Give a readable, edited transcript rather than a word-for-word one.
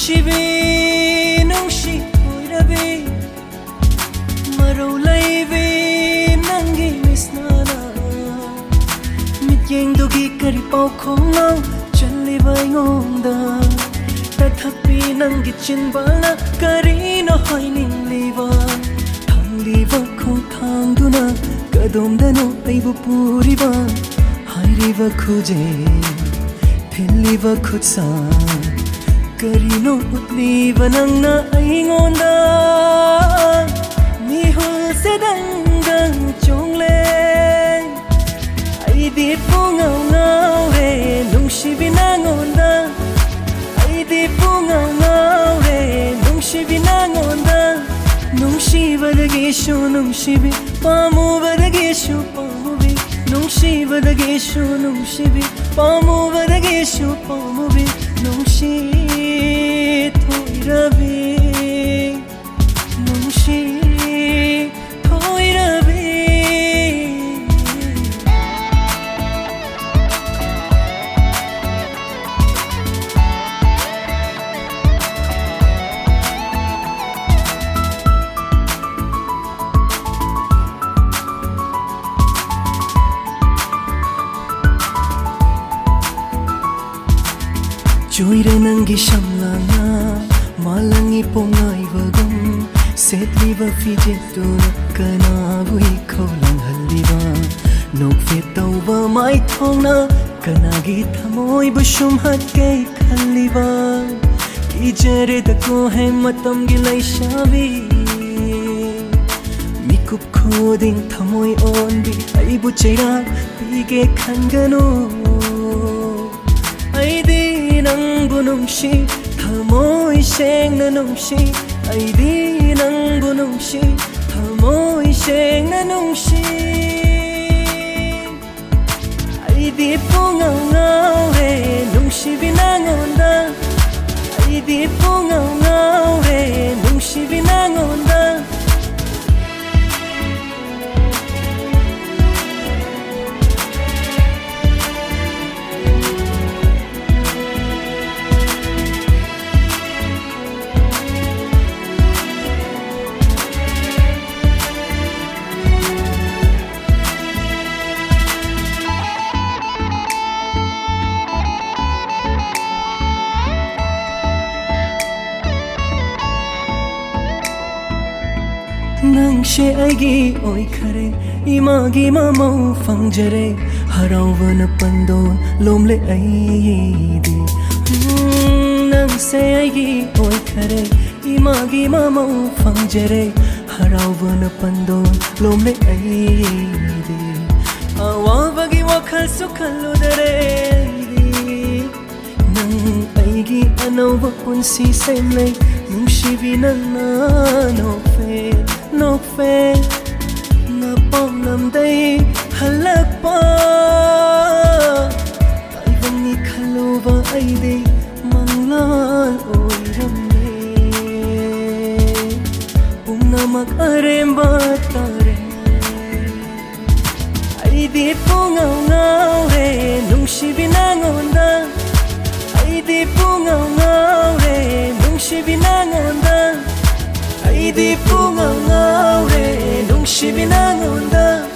nungsibi nungsi oirabi marau laibi nangi misnana mityeng dugi kari pau khongno challiba ngonda tathapi nangi chinbala karino hoining liba thangliba khong thangduna kadomdano aibu puriba hairiba khuje thilliba khutsa karino utliba nangna aingonda mihul sedangang chongle aidi pungau ngau re nungsibi nangonda aidi pungau ngau re nungsibi nangonda nungsibadagishu nungsibi pamubadagishu pamubi nungsibadagishu nungsibi pamubadagishu pamubi nungsi thoirabi nungsi thoirabi Joire nangi shamlana malangi pongai vagum setliba fijetu kana bui kholang halliba nokfe tauba mai thongna kanagi thamoi busum hatkei khalliba kijare dako hai matam gilai shabi mikup khoding thamoi onbi aibu cheira pige khangano aidi nangbu nungsi thamoi sengna nungsi aidi nangbu nungsi thamoi sengna nungsi aidi pungau ngau re nungsi binangonda aidi pungau ngau re nungsi binangonda nangse aigi oi khare imagi mamau fangjare harawna pandon lomle aidi nangse aigi oi khare imagi mamau fangjare harawna pandon lomle aidi awabagi wakhal sukhaludare nang aigi anova punsi semle nungsibi nangna nokfe na pamlam dai halakpa taibani khaluba aide manglal oiramne pungnamak aremba tare aide pungau ngau re nungsibi nangonda aide pungau ngau re nungsibi nangonda aidi pungau ngau re nungsibi nangonda